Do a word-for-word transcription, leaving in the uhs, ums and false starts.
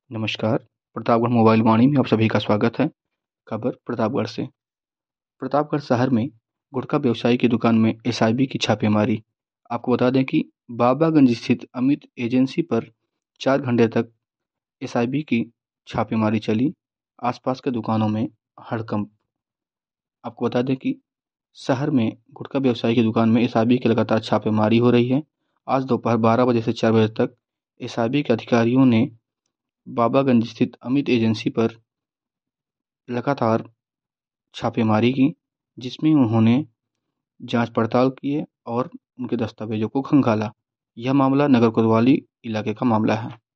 नमस्कार। प्रतापगढ़ मोबाइल वाणी में आप सभी का स्वागत है। खबर प्रतापगढ़ से। प्रतापगढ़ शहर में गुटखा व्यवसायी की दुकान में एस आई बी की छापेमारी। आपको बता दें कि बाबागंज स्थित अमित एजेंसी पर चार घंटे तक एस आई बी की छापेमारी चली। आसपास के दुकानों में हड़कंप। आपको बता दें कि शहर में गुटखा व्यवसायी की दुकान में एस आई बी की लगातार छापेमारी हो रही है। आज दोपहर बारह बजे से चार बजे तक एस आई बी के अधिकारियों ने बाबागंज स्थित अमित एजेंसी पर लगातार छापेमारी की, जिसमें उन्होंने जांच पड़ताल किए और उनके दस्तावेजों को खंगाला। यह मामला नगर कोतवाली इलाके का मामला है।